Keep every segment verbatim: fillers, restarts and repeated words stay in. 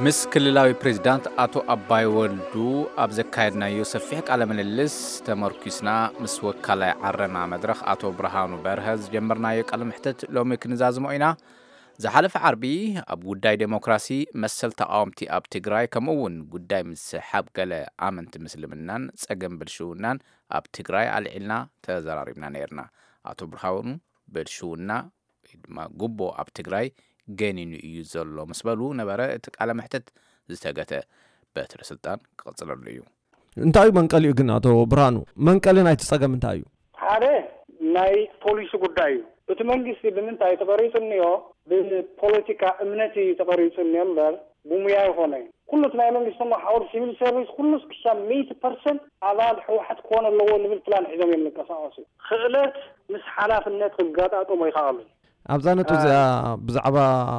ምስ ክልላዊ ፕሬዝዳንት አቶ አባይ ወልዱ ኣብ ዘካየድናዮ ሰፊሕ ቃለ ምልልስ ተመርኩስና ምስ ወካላይ ዓረና መድረኽ አቶ ብርሃኑ በርሀ ጀመርናዮ ቃለ ምሕተት ሎሚ ክንዛዝሞ ኢና ዝሓለፈ ዓርቢ ኣብ ጉዳይ ዴሞክራሲ መሰል ተቃወምቲ ኣብ ትግራይ ከምኡውን ጉዳይ ምስሓብ ገለ ኣመንቲ ምስልምናን ፀገም ብልሽውናን ኣብ ትግራይ ኣልዒልና ተዘራሪብና ነርና አቶ ብርሃኑ ብልሽውና ድማ ጉቦ ኣብ ትግራይ ገኒኑ እዩ ዘሎ መስበሉ ነበረ እቲ ቃለ ምሕተት ዝተገተ በትረ ስልጣን ክቅጽለሉ እዩ እንታይ መንቀል እዩ ግን አቶ ብርሃኑ መንቀል ናይ ተጸገም እንታይ እዩ ሓደ ናይ ፖሊሲ ጉዳይ እዩ እቲ መንግስቲ ብምንታይ ተቀሪጽንዮ ብፖለቲካ እምነቲ ተቀሪጽንዮ እምበር ብሙያ ይኾነ ኩሉ ናይ መንግስቲ ማሕበር ሲቪል ሰርቪስ ኩሉስ ክሳብ مئة بالمئة ኣባል ሕወሓት ኮነ ኣለዎ ንብል ፕላን ሒዞም የንቀሳቀሱ ክእለት ምስ ሓላፍነት ክጋጣጠሙ ይኽእሉ ኣብዛነቱ ብዛዕባ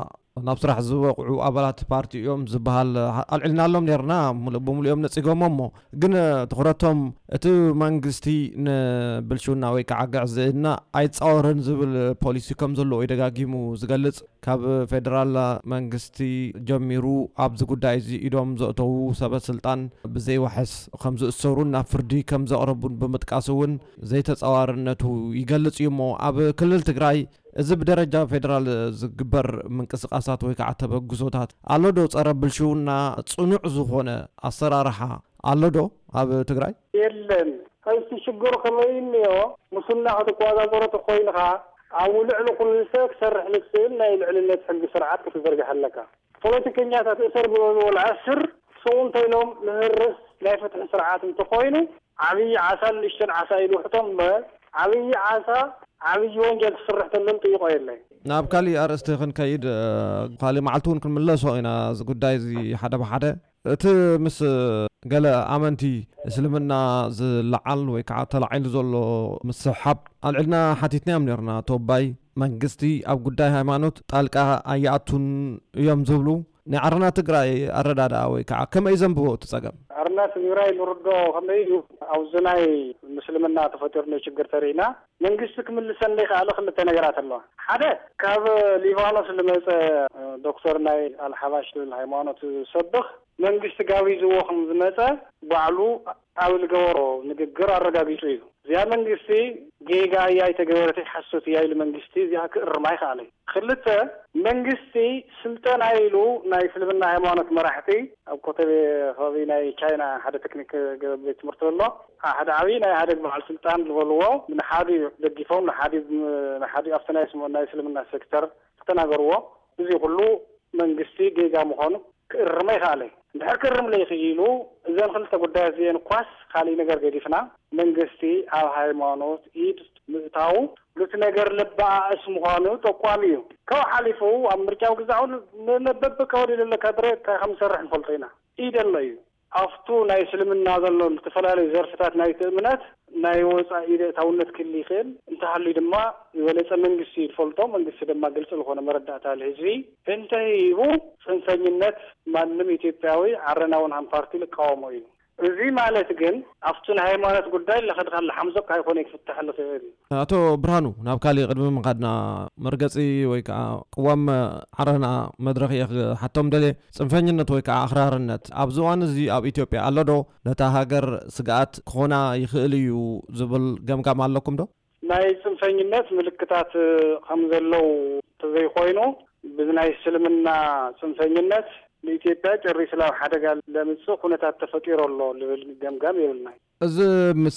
ናብ ስራሕ ዝወቅዑ ኣባላት ፓርቲ እዮም ዝበሃል ኣልዕልናሎም ነርና ብሙሉኦም ነጽጎሞሞ ግን ትኹረቶም እቲ መንግስቲ ንብልሽውና ወይ ከዓ ግዕዝእና ኣይጻወርን ዝብል ፖሊሲ ከም ዘሎ ወይ ደጋጊሙ ዝገልጽ ካብ ፌደራል መንግስቲ ጀሚሩ ኣብ ዝጉዳይ እዚ ኢዶም ዘእተው ሰበት ስልጣን ብዘይ ወሕስ ከም ዝእሰሩን ናብ ፍርዲ ከም ዘቕረቡን ብምጥቃስውን ዘይተጻዋርነቱ ይገልጽ እዩሞ ኣብ ክልል ትግራይ እዚ ብደረጃ ፌደራል ዝግበር ምንቅስቃሳት ወይ ከዓ ተበግሶታት ኣሎዶ ጸረ ብልሽውና ጽኑዕ ዝኾነ ኣሰራርሓ ኣሎዶ ኣብ ትግራይ የለን ከይሲ ሽግሩ ከመይንዮ ሙስና ከተቋዛዘሮ ተኮይንኻ ኣብ ልዕሊ ኩሉ ሰብ ክሰርሕ ልክእል ናይ ልዕልነት ሕጊ ስርዓት ክትዘርግሐለካ ፖለቲከኛታት እሰር ብወል ዓስር ሰውንተይሎም ምህርስ ናይ ፍትሒ ስርዓት እንተኮይኑ ዓብይ ዓሳን ንእሽተን ዓሳ ኢሉ ሕቶም ዓብይ ዓሳ ዓብይ ወንጀል ክስራሕ ተለም ጥይቆ የለይ ናብ ካሊ ኣርእስቲ ክንከይድ ካሊ መዓልቱን ክንምለሶ ኢና ዝጉዳይ እዚ ሓደ ብሓደ እቲ ምስ ገለ ኣመንቲ እስልምና ዝለዓል ወይ ከዓ ተላዒሉ ዘሎ ምስሓብ ኣልዕልና ሓቲትናዮም ነርና ተወባይ መንግስቲ ኣብ ጉዳይ ሃይማኖት ጣልቃ ኣያቱን እዮም ዝብሉ ናይ ዓረና ትግራይ ኣረዳዳ ወይ ከዓ ከመይ ዘንብቦ ትጸገም ዓረና ትግራይ ልርዶ ከመይ ኣውዝናይ ምስልምና ተፈጠርነ ችግር ተሪና መንግስቲ ክምልሰን ለይካለ ክልተ ነገራት ኣለዋ ሓደ ካብ ሊባኖስ ዝመጸ ዶክተር ናይ አልሐባሽ ሃይማኖት ሰብኽ መንግስቲ ጋቢዝዎ ከም ዝመጸ ባዕሉ ኣብ ልገበሮ ንግግር ኣረጋጊጹ እዩ እዚያ መንግስቲ ጌጋ ያይ ተገበረቲ ሓሶት ያይ መንግስቲ እዚያ ክእርማ ይኽኣለ ክልተ መንግስቲ ስልጣን አይሉ ናይ እስልምና ሃይማኖት መራሕቲ ኣብ ኮተቤ ኸቢ ናይ ቻይና ሓደ ቴክኒክ ቤት ትምህርቲ ኣሎ ሓደ ዓብይ ናይ ሓደ በዓል ስልጣን ዝበልዎ ንሓዲ ደጊፎም ንሓዲ ንሓዲ ኣፍተናይ ስሙ ናይ እስልምና ሴክተር ተናገርዎ እዚ ሁሉ መንግስቲ ጌጋ ምኾኑ ክእርማ ይኽኣለ እንድሕር ክርም ለይኽኢሉ እዘን ክልተ ጉዳያት እዚአን ኳስ ካሊእ ነገር ገዲፍና መንግስቲ ኣብ ሃይማኖት ኢድ ምእታው ሉት ነገር ልባእስ ምዃኑ ጠቋሚ እዩ ካብ ሓሊፉ ኣብ ምርጫው ግዛዑ ነበብ ከወዲሉ ለካድረ ከም ሰርሕ ንፈልጦ ኢና ኢድ ኣሎ እዩ ኣፍቱ ናይ እስልምና ዘሎ ዝተፈላለዩ ዘርፍታት ናይ እምነት ናይ ወፃኢ ኢደታውነት ክሊ ይኽእል እንተሃሉ ድማ የበለጸ መንግስቲ ይፈልጦ መንግስቲ ድማ ግልጽ ዝኾነ መረዳእታ ለህዝቢ እንተሂቡ ጽንፈኝነት ማንም ኢትዮጵያዊ ዓረናውን ሃም ፓርቲ ልቃወሞ እዩ እዚ ማለት ግን ኣፍቱን ሃይማኖት ጉዳይ ለኸድካለ ሓምዘቅ ኣይኮነ ይፍትሕ ለኽእል አቶ ብርሃኑ ናብ ካሊ ቅድሚ ምንካድና መርገጺ ወይ ከዓ ቅዋም ዓረና መድረኽ ሓቶም ደለ ጽንፈኝነት ወይ ከዓ ኣኽራርነት ኣብ ዝዋን እዚ ኣብ ኢትዮጵያ ኣሎዶ ነታ ሃገር ስጋኣት ክኾና ይኽእል እዩ ዝብል ገምጋም ኣለኩም ዶ ናይ ጽንፈኝነት ምልክታት ከም ዘለው ተዘይኮይኑ ብናይ እስልምና ጽንፈኝነት ለኢትዮጵያ ጨሪስ ላው ሓደጋ ለምጽእ ኩነታት ተፈጢሮ ኣሎ ልብል ገምጋም ይብልና እዚ ምስ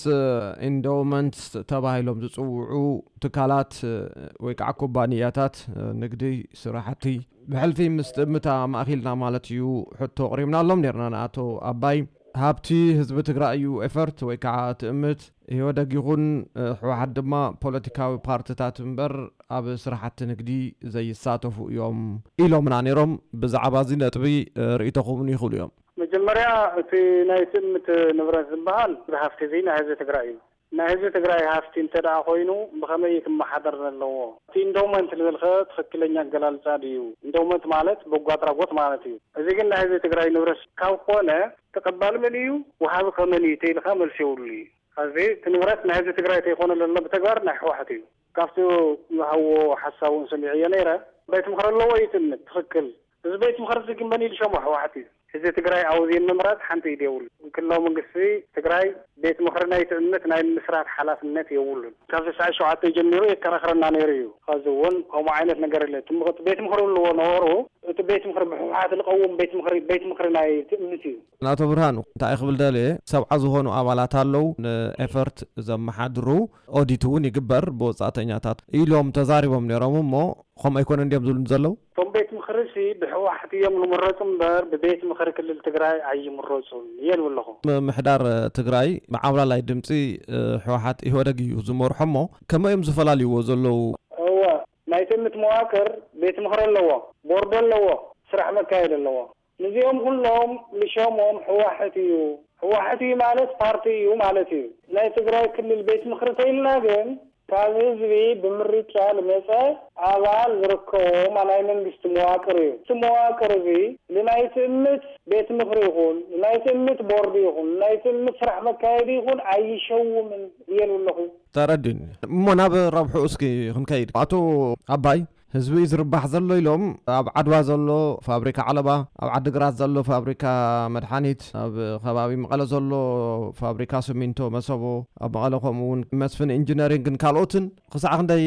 ኢንዶመንት ተባሂሎም ዝጽውዑ ትካላት ወይ ከዓ ኩባንያታት ንግዲ ስራሕቲ ብሕልፊ ምስ እምታ ማእኺልና ማለት እዩ ሕቶ ቅሪብና ኣሎም ነርና አቶ አባይ ሃብቲ ህዝቢ ትግራይ እዩ ኤፈርት ወይ ከዓ ትእምት ይወደግ ይኹን ሕወሓት ድማ ፖለቲካዊ ፓርቲታት እምበር ኣብ ስራሕቲ ንግዲ ዘይሳተፉ እዮም ኢሎምና ነይሮም ብዛዕባ እዚ ነጥቢ ርእይቶኹም ይኽእሉ እዮም መጀመርያ እቲ ናይ ትእምት ንብረት ዝበሃል ብሃፍቲ እዚ ናይ ህዝቢ ትግራይ እዩ ናይ ህዝቢ ትግራይ ሃፍቲ እንተደኣ ኮይኑ ብኸመይ ክመሓደር ዘለዎ እቲ ኢንዶመንት ልበልኸ ትኽክለኛ ኣገላልጻ ድዩ ኢንዶመንት ማለት በጎ ኣድራጎት ማለት እዩ እዚ ግን ናይ ህዝቢ ትግራይ ንብረት ካብ ኮነ ተቀባሊ መን እዩ ወሃቢ ከመን እዩ ተይልካ መልሲ ይውሉ እዩ እዚ ትንብረት ናይ ህዝቢ ትግራይ ተይኮነ ለሎ ብተግባር ናይ ሕወሓት እዩ ካብቲ ዝሃቦ ሓሳቡን ሰሚዕዮ ነይረ ቤት ምክር ኣለዎ ይትምት ትኽክል زبيت مخرج كمبني لشمو حوحتي إذا تقرأي عاوزين نمرات حنتي يدول كلهم من قصي تقرأي بيت مخرجنا يتأمت ناي المسرات حالات النت يقولون كذا ساعة شو عطي جنيرو يكرخرنا نيريو خازون أو معينة نقر اللي تم بيت مخرج اللي هو نورو بيت مخرج حوحات القوم بيت مخرج بيت مخرجنا يتأمتيو ناتو برهانو تا يخبل دالي سبعة زهونو عمالات هالو إفرت زم محادرو أوديتون يقبر بوصاتنياتات إيلوم تزاربهم نيرامو مو خم يكون عندهم ظلم زلو طم بيت مخرجي بحوحة يوم المرسوم بار ببيت مخرج كل التجراي عي مرسوم يل ولا هو محدار تجراي معاملة لا يدمتي حوحات يهودجي وزمور حمو كما يوم زفلالي وزلو هو ما يتم مواكر بيت مخرج لوا بوردل لوا سرح مكايد لوا نزيهم كلهم لشامهم حوحتيو حوحتي مالت بارتيو مالتي لا تجراي كل البيت مخرجين لاجن كازيزي بمريتشا لمسا عوال زركوهم على منجست مواكري مواكري لما يتمت بيت مخريخون لما يتمت بورديخون لما يتمت سرح مكايديخون عيشو من يلو له تردين مناب ربحو اسكي خنكايد عطو عباي ህዝቢ ዝርባሕ ዘሎ ኢሎም ኣብ ዓድዋ ዘሎ ፋብሪካ ዓለባ ኣብ ዓዲግራት ዘሎ ፋብሪካ መድሓኒት ኣብ ከባቢ መቐለ ዘሎ ፋብሪካ ሲሚንቶ መሰቦ ኣብ መቐለ ከምኡውን መስፍን ኢንጂነሪንግን ካልኦትን ክሳዕ ክንደይ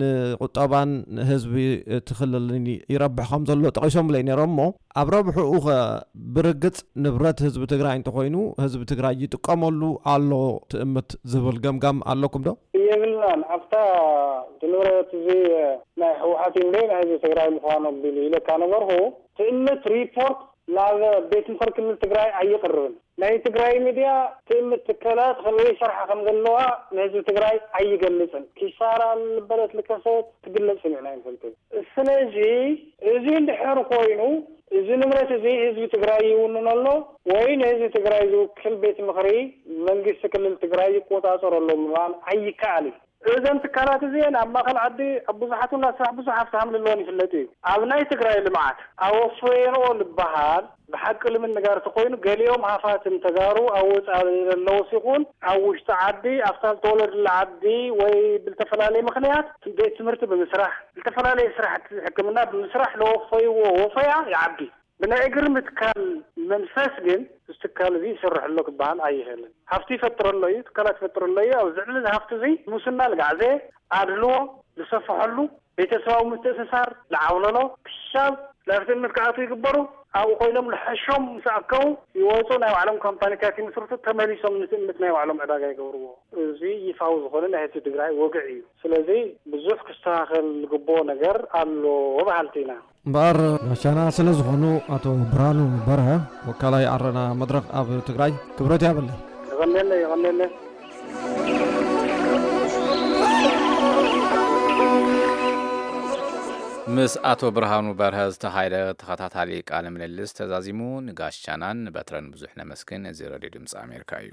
ንቁጠባን ህዝቢ ትኽልልን ይረብሕ ከም ዘሎ ጠቂሶም ለይ ነይሮም ሞ ኣብ ረብሕኡ ብርግፅ ንብረት ህዝቢ ትግራይ እንተኮይኑ ህዝቢ ትግራይ ይጥቀመሉ ኣሎ ትእምት ዝብል ገምጋም ኣለኩም ዶ? يقولون أفتا دنورة زي ما حوحاتي ملين هذه تقرأي مخوانا بلي إلا كان مرهو تقمت ريبورت لا بيت مخرج من تقرأي أي قرن ما تقرأي ميديا تقمت تكالات خلوي شرحة خمدلوها نهزو تقرأي أي قلسن كيسارة البلد لكاسات تقلسن عناين فلتين السنة جي زي اللي حرقوينو إذا نمرة زي هزبي تقرأي وننالو وين هزبي تقرأي زو كل بيت مخري منجس كل التقرأي قوتا صار الله مغان أي كالي إذا أنت كانت زين أما خل عدي أبو زحات ولا صاحب زحات فهم اللوني في اللتي أبناء تقرأي اللي معك أو فينو البحار بحق اللي من نجار تقوين قال يوم عفات تجارو أو اللوسيقون أو تعدي أفتال طولر العدي وبالتفلالي مخنيات بيت مرتب بمسرح التفلالي يسرح حكمنا بمسرح لو في وفيا يعدي بنا إجر متكال من فاسجن استكال ذي سرح لك بان أي هلا هفتي فترة اللي تكالات فترة اللي أو زعل هفتي زي مسنا الجعزة عدلو لصفح له بيتساو مستسار لعولنا الشاب لكن متكاتي يكبروا أو قيلهم الحشم مساكو يوصلنا وعلم كمباني كاتي مسرطة تمالي سم نتمتنا وعلم عداقة يقولوا زي يفاوز خلنا هاتي تقرأي وقعي سلازي بزوف كستاخل قبو نجر قالوا وبحالتنا بار شانا سلازخونو أتو برانو برها وكالاي عرنا مدرق أب تقرأي كبرتي أبلي غني لي غني لي مس أتو برهانو برهز تحايرة تخطات عليك عالم للست تزازيمون نقاش شانان بطرن بزوحنا مسكن زيرا دي دمس أمريكايو